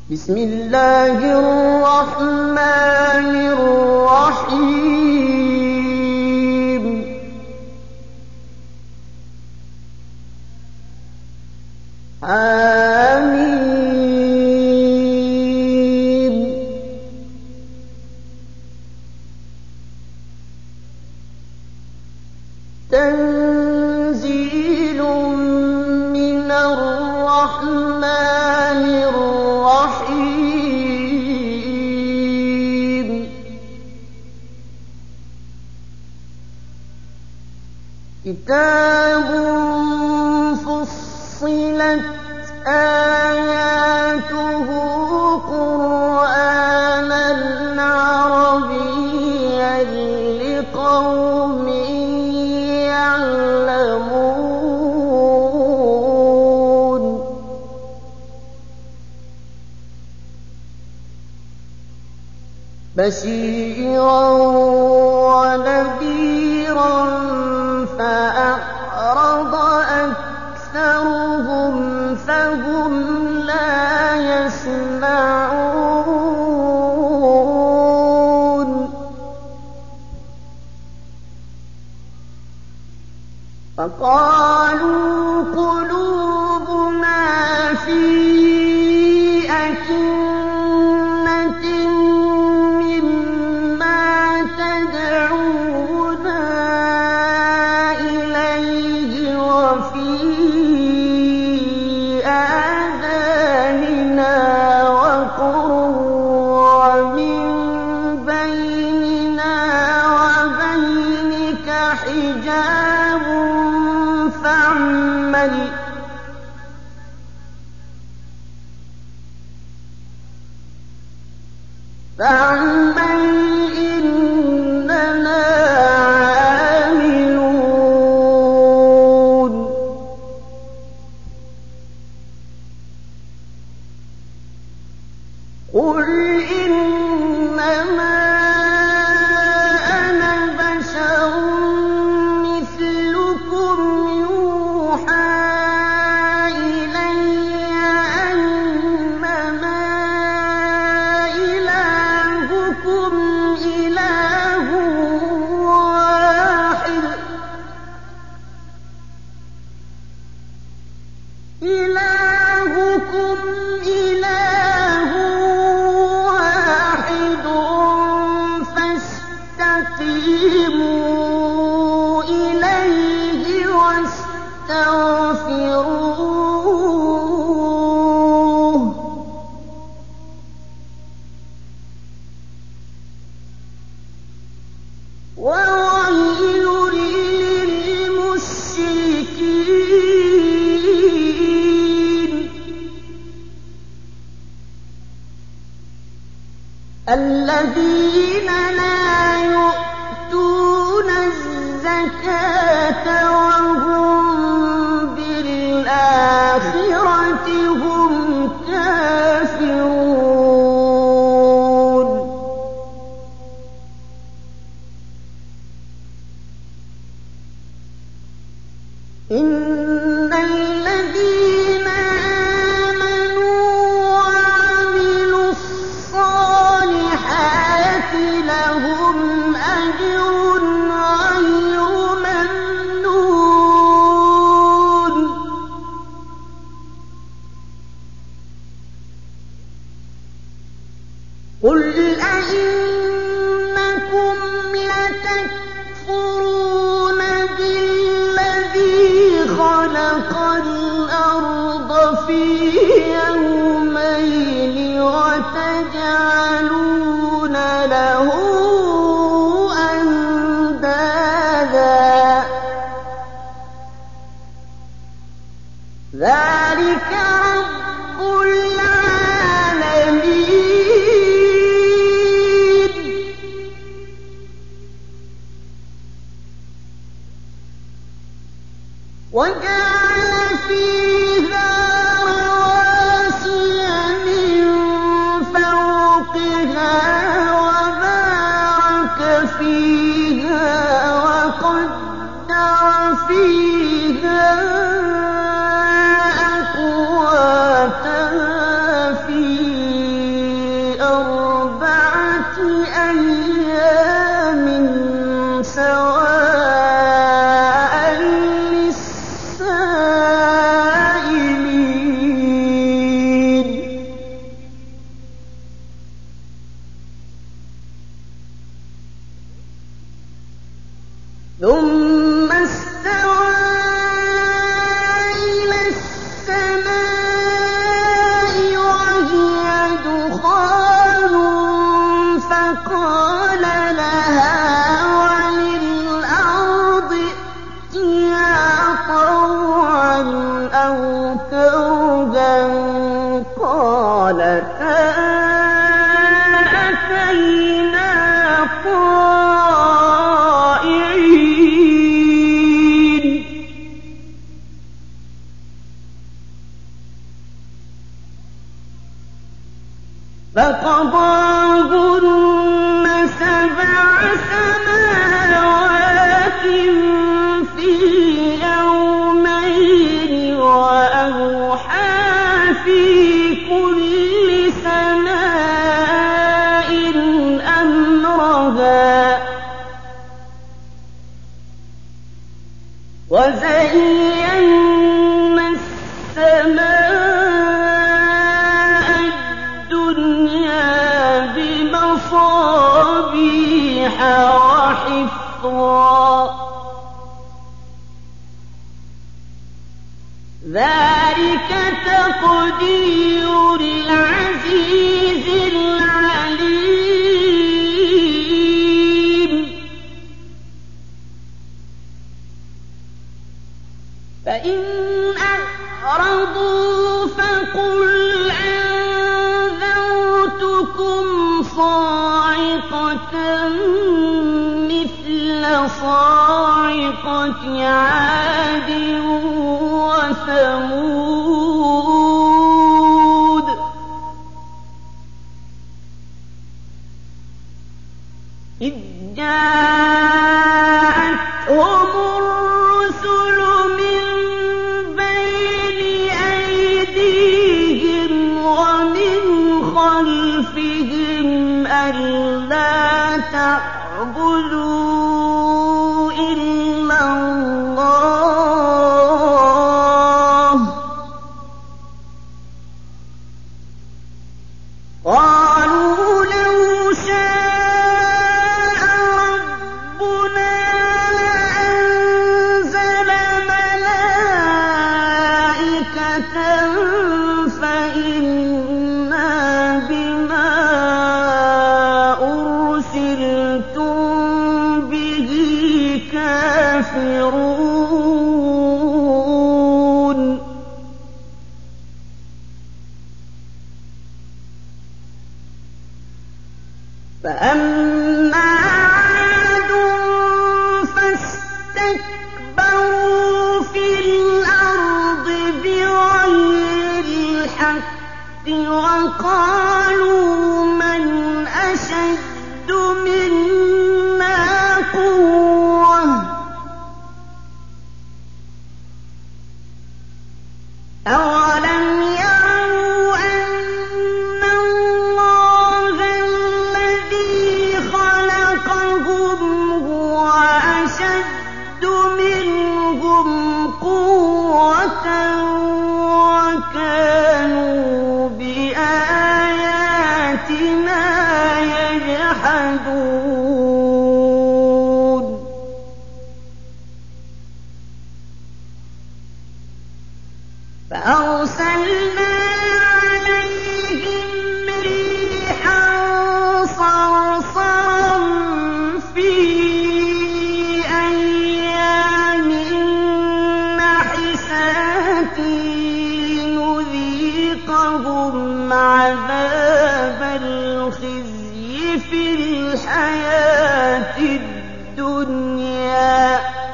بسم الله الرحمن الرحيم آمين تنزيل من الرحمن الرحيم كتاب فصلت آياته قرآنا عربيا لقوم يعلمون بشيرا ونذيرا فأعرض أكثرهم فهم لا يسمعون فقالوا قلوبنا في أكنة مما تدعونا إليه وفي آذاننا وقر ومن بيننا وبينك حجاب فاعمل إننا عاملون قل إنما أنا بشر مثلكم يوحى إلي أنما إلهكم إله واحد فاستقيموا إليه واستغفروه وويل للمشركين الذين لا يؤتون الزكاة وهم بالآخرة هم كافرون إن الذين آمنوا وعملوا الصالحات لهم أجر غير ممنون قل أئنكم لتكفرون بالذي خلق الأرض في يومين وتجعلون له أندادا ذلك رب العالمين أتينا طائعين فقضاهن 7 سماوات في يومين وأوحى في كل سماء أمرها وزينا السماء الدنيا بمصابيح وحفظا ذلك تقدير العزيز العليم فإن أعرضوا فقل أنذرتكم صاعقة مثل صاعقة عاد وثمود إذ جاءتهم الرسل من بين أيديهم ومن خلفهم ألا تعبدوا إلا الله قالوا لو شاء ربنا لأنزل ملائكة فإنا بما أرسلتم به كافرون فأما عاد فاستكبروا في الأرض بغير الحق وقالوا من أشد منا قوة أولم يروا أن الله الذي خلقهم هو أشد منهم قوة وكانوا بآياتنا يجحدون فأرسلنا عليهم ريحا صرصرا في أيام نحسات لنذيقهم عذاب الخزي في الحياة الدنيا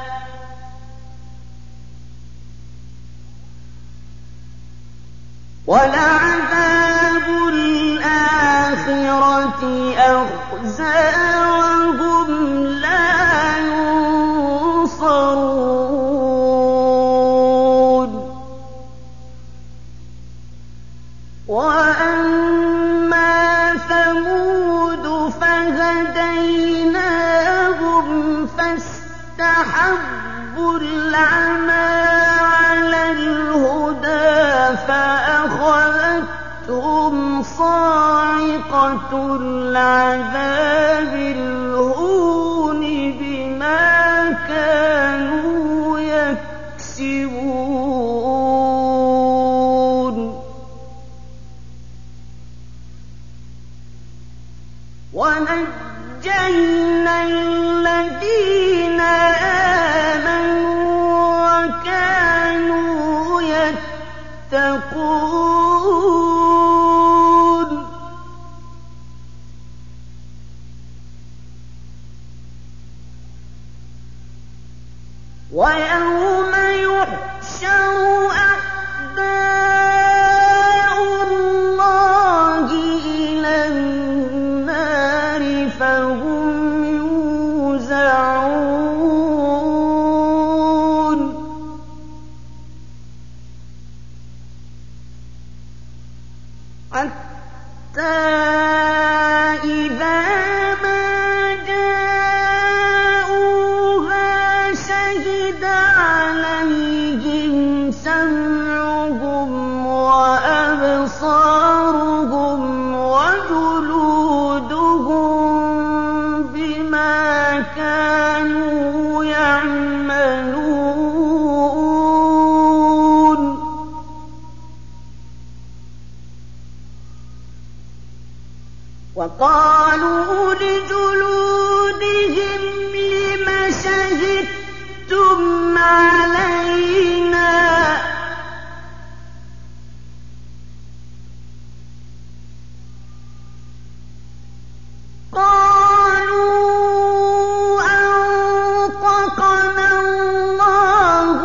ولعذاب الآخرة أخزى وهم لا ينصرون وأما ثمود فهديناهم فاستحبوا العمى على الهدى فأخذتهم صاعقة العذاب الهون بما كانوا يكسبون ونجينا الذين آمنوا وكانوا يتقون ويوم يحشر أعداء الله إلى النار فهم يوزعون حتى إذا ما جاءوها شهد عليهم سمعهم وأبصارهم وجلودهم بما كانوا يعملون وقالوا لجلودهم لم شهدتم علينا قالوا أنطقنا الله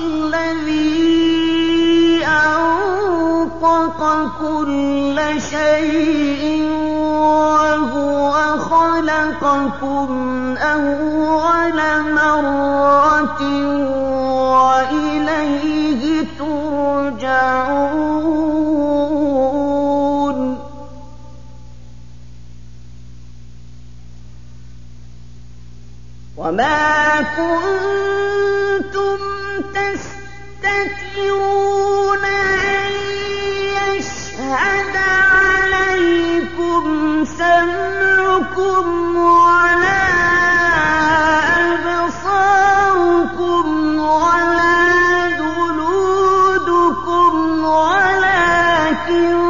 الذي أنطق كل شيء وهو خلقكم أول مرة وإليه ترجعون وما كنتم تستترون أن يشهد عليكم سمعكم ولا أبصاركم ولا جلودكم ولكن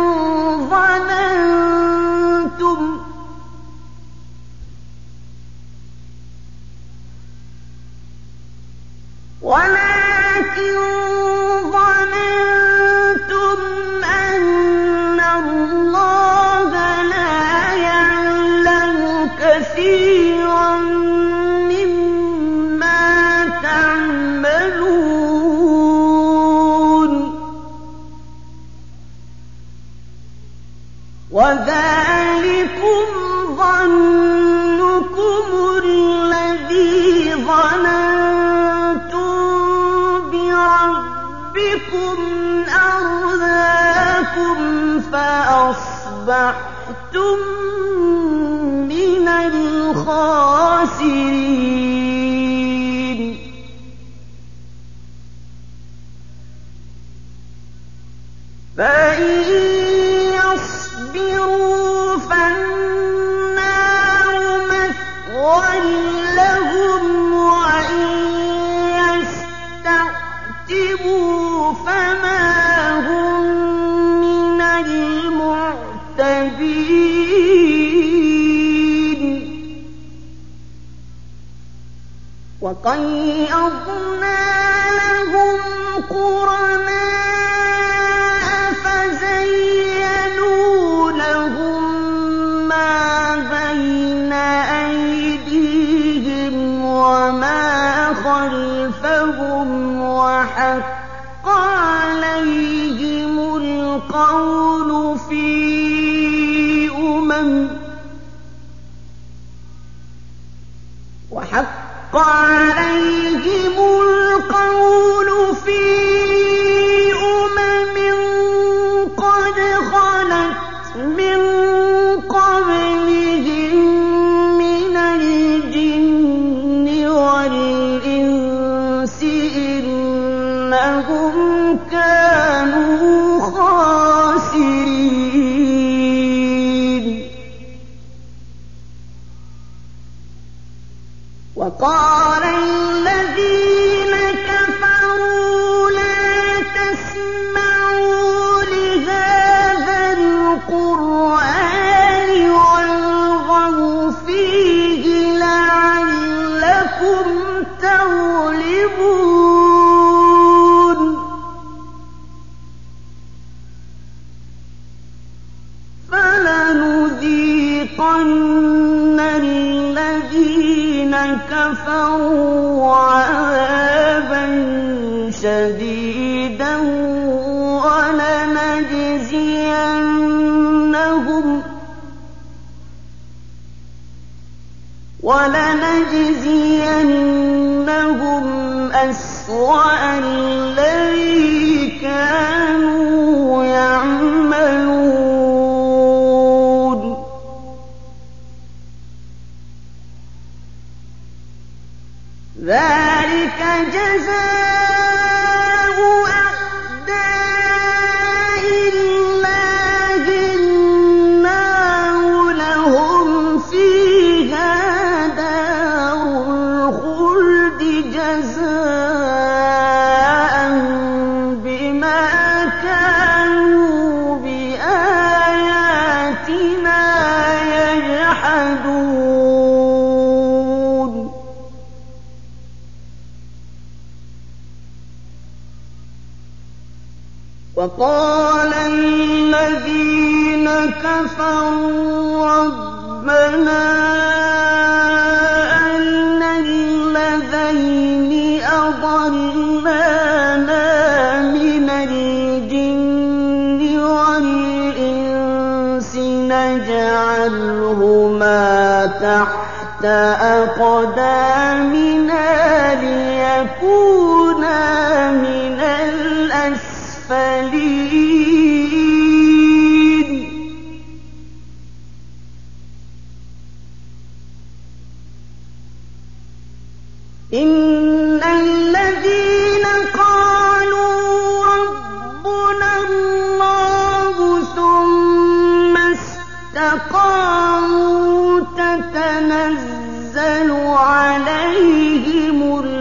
ظننتم أن الله لا يعلم كثيرا مما تعملون وذلكم ظنكم الذي ظننتم بربكم أرداكم فأصبحتم من الخاسرين فإن يصبروا فالنار مثوى لهم وإن يستعتبوا فما هم من المعتبين وقيضنا لهم قرناء فزينوا لهم ما بين أيديهم وما خلفهم وحق عليهم القول في قد خلت من قبلهم من الجن والإنس إنهم كانوا خاسرين وقال الذين كفروا لا تسمعوا لهذا القرآن والغوا فيه لعلكم تغلبون فلنذيقن الذين كفروا عذابا شديدا ولنجزينهم أسوأ الذي كانوا يعملون ذلك جزاء وقال الذين كفروا ربنا أرنا الذين أضلانا من الجن والإنس نجعلهما تحت أقدامنا ليكونا من الأسفلين إن الذين قالوا ربنا الله ثم استقاموا تتنزل عليهم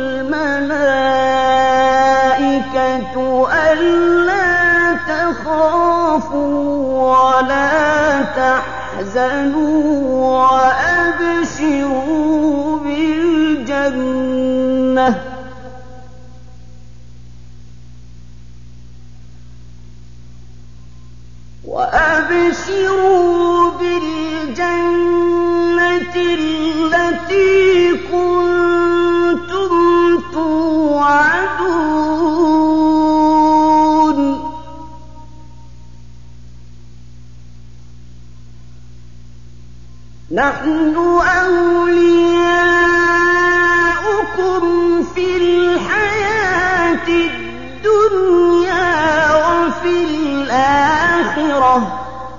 الملائكة ألا تخافوا ولا تحزنوا وأبشروا بالجنة التي كنتم توعدون نحن أولياؤكم في الحياة الدنيا وفي الآخرة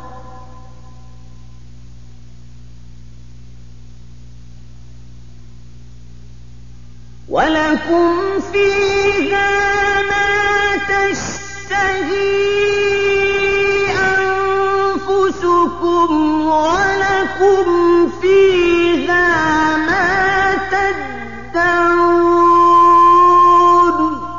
ولكم فيها ما تشتهي أنفسكم ولكم فيها ما تدعون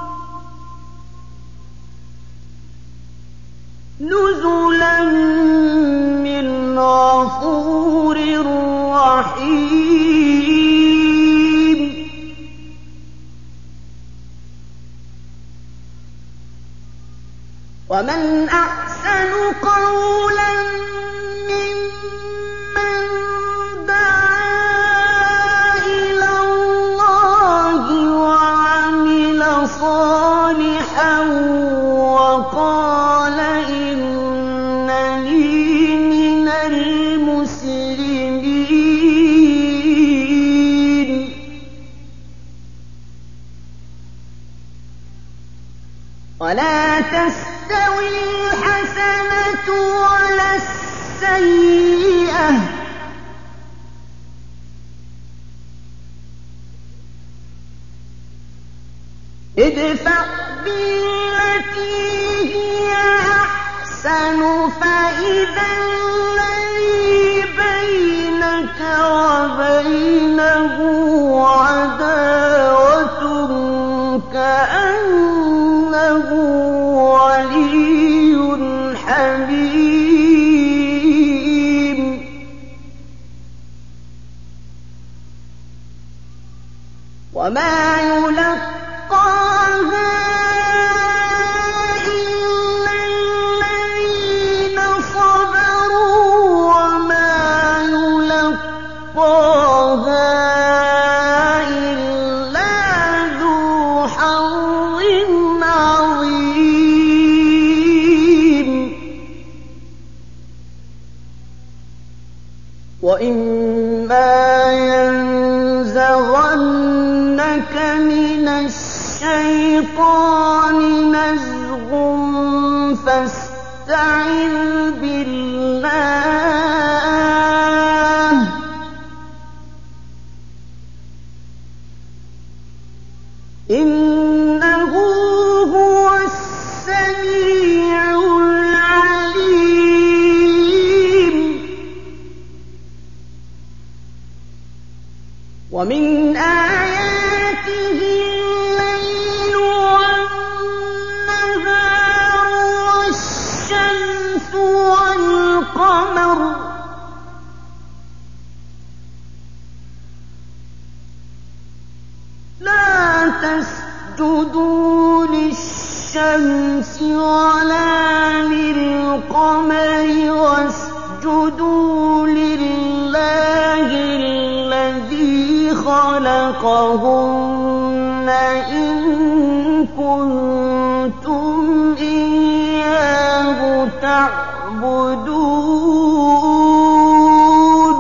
نزلا من غفور رحيم ومن أحسن قولا ممن دعا إلى الله وعمل صالحا وقال إنني من المسلمين ولا تستوي الحسنة ولا السيئة ادفع بالتي هي أحسن فإذا الذي بينك وبينه عداوة كأنه ولي حميم وما يلقاها إلا الذين صبروا وما يلقاها إلا ذو حظ وإما ينزغنك من الشيطان نزغ فاستعذ بالله إنه هو السميع العليم. ومن آياته الليل والنهار والشمس والقمر لا تسجدوا للشمس ولا للقمر واسجدوا لله الذي خلقهن إن كنتم إياه تعبدون.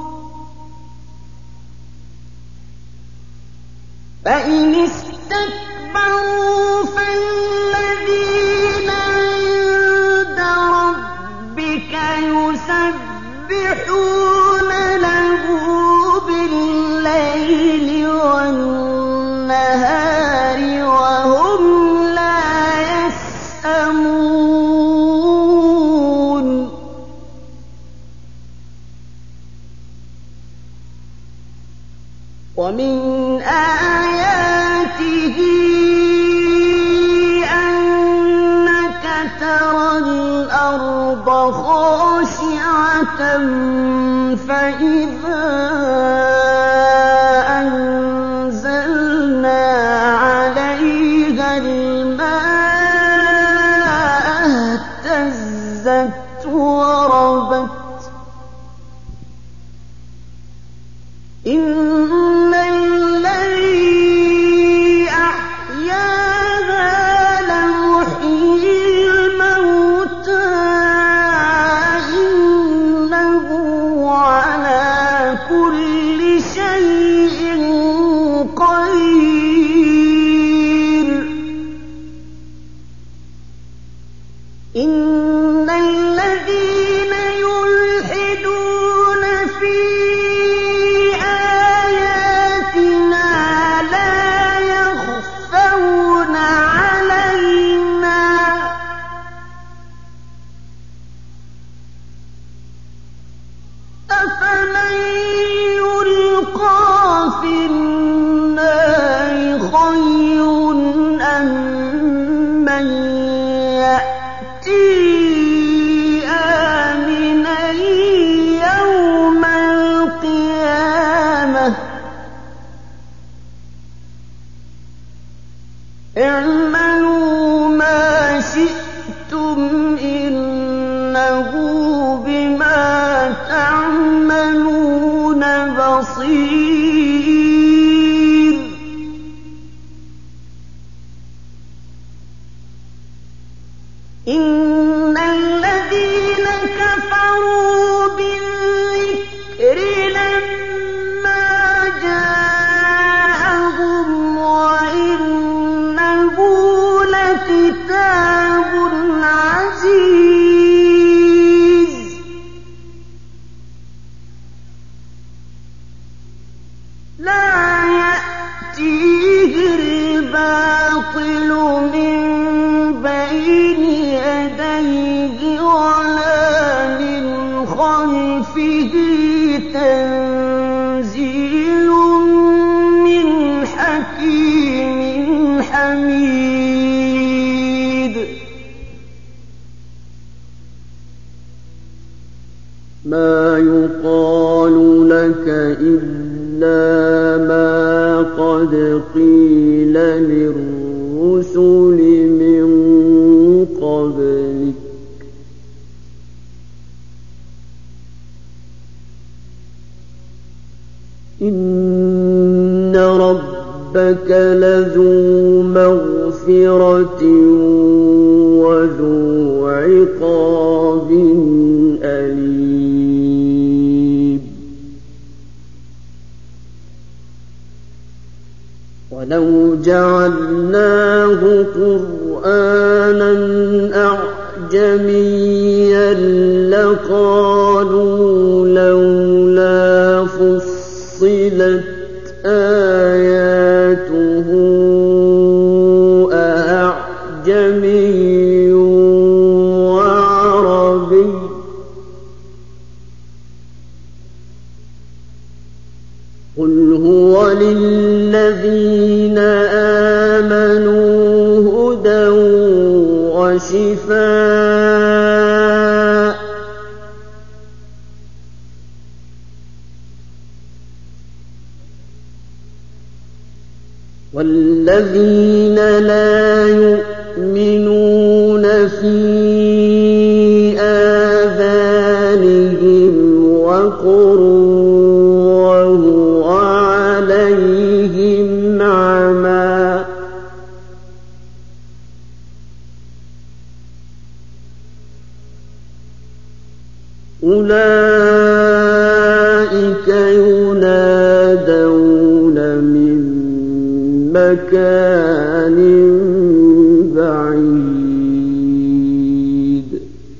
فإن استكبروا فالذين عند ربك يسبحون له بالليل والنهار وهم لا يسأمون. ومن آياته أنك ترى الأرض خاشعة فإذا أنزلنا عليها الماء اهتزت وربت إن الذي أحياها لمحيي الموتى إنه على كل شيء قدير. إن الذين يلحدون في آياتنا لا يخفون علينا أفمن يلقى في النار خير أم من يأتي آمنا يوم القيامة اعملوا ما شئتم إنه بما تعملون بصير. إن الذين كفروا بالذكر لما جاءهم وإنه لكتاب عزيز لا يأتيه الباطل من بين يديه ولا من خلفه تنزيل من حكيم حميد. ما يقال لك إلا ما قد قيل للرسل من قبلك إن ربك لذو مغفرة وذو عقاب أليم. ولو جعلناه قرآنا أعجميا لقالوا لولا فصلت آياته أعجمي وعربي قل هو للذين آمنوا هدى وشفاء والذين لا يؤمنون في آذانهم وقر وهو عليهم عمى أولئك ينادون من مكان بعيد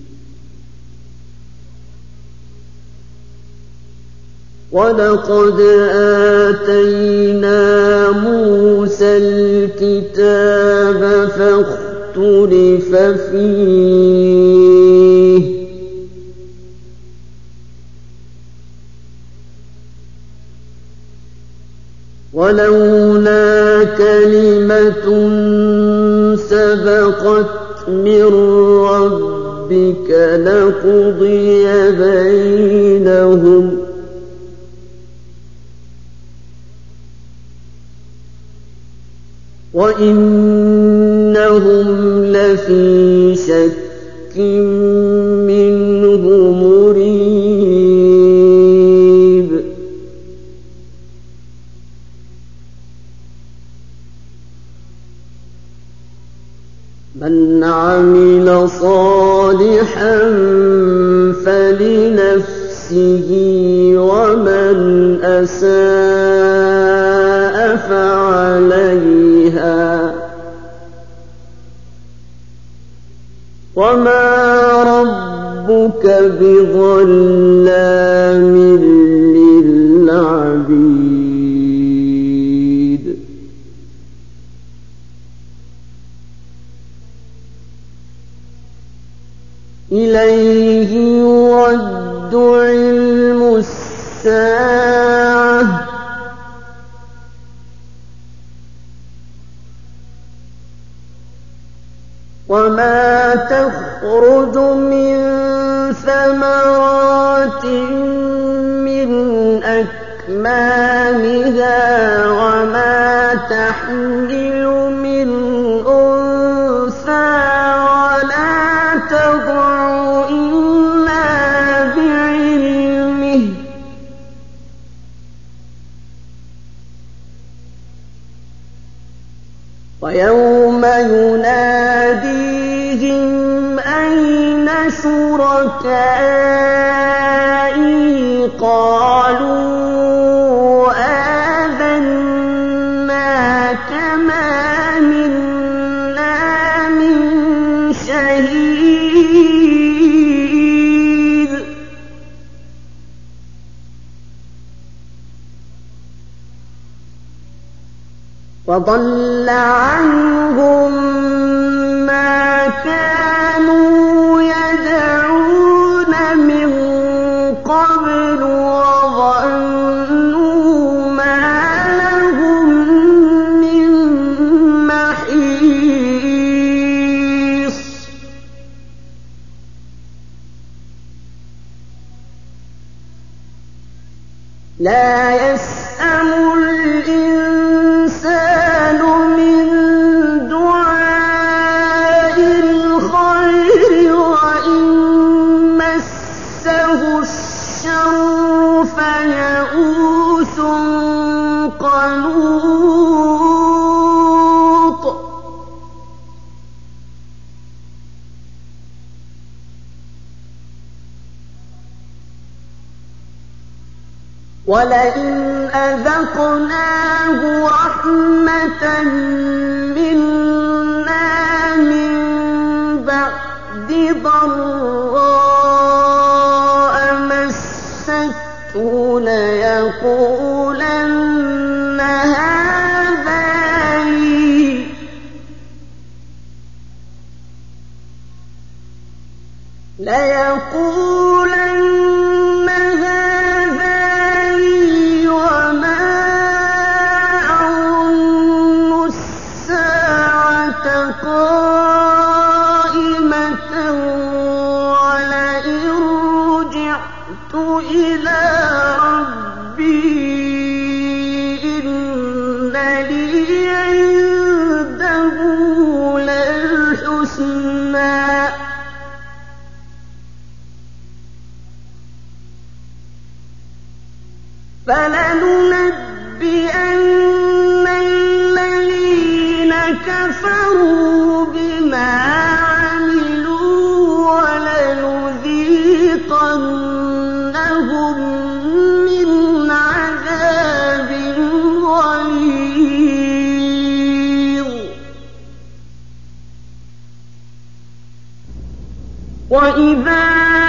ولقد آتينا موسى الكتاب فاختلف فيه ولولا كلمة سبقت من ربك لقضي بينهم وإنهم لفي شك منه مريب من عمل صالحا فلنفسه ومن أساء فعليها وما ربك بظلام للعبيد إليه يرد علم الساعة وما تخرج من ثمرات من أكمامها وما تحمل من أنثى ولا تضع إلا بعلمه ويوم يناديهم أين شركائي قالوا آذناك ما منا من شهيد وضل عنهم ما كانوا يدعون من قبل وظنوا ما لهم من محيص لا يسأم الإنسان من دعاء الخير وإن مسه الشر فيئوس قنوط ولئن أذقناه رحمة منا من بعد ضراء مسته ليقولن هذا لي وما أظن الساعة قائمة ولئن رجعت إلى ربي إن لي عنده للحسنى فلننبئن الذين كفروا بما عملوا ولنذيقنهم من عذاب غليظ وإذا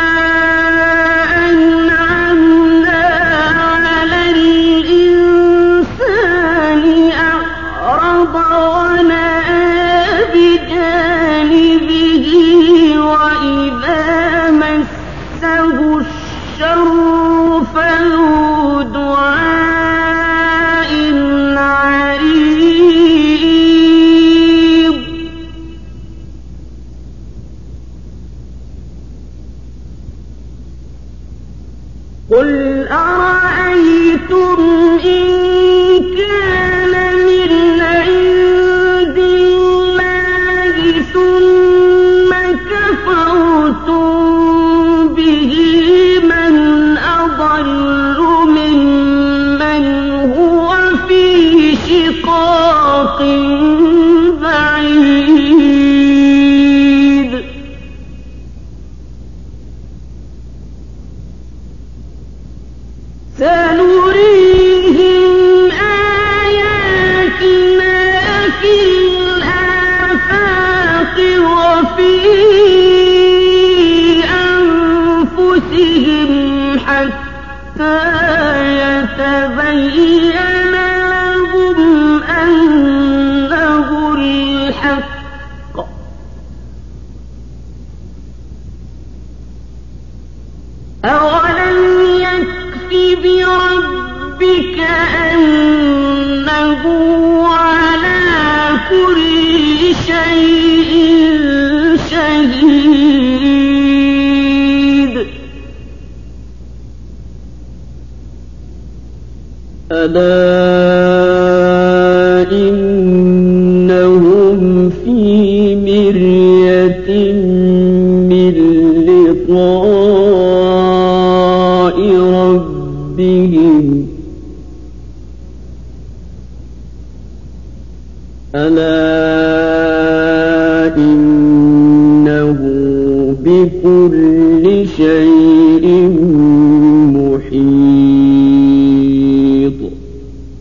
قل أرأيتم إن كان من عند الله ثم كفرتم به من أضل ممن هو في شقاق بعيد سنريهم آياتنا في الآفاق وفي أنفسهم حتى يتبين لهم أنه الحق أولم بربك أنه على كل شيء شهيد ألا إنهم في مرية من لقاء ربهم ألا إنه بكل شيء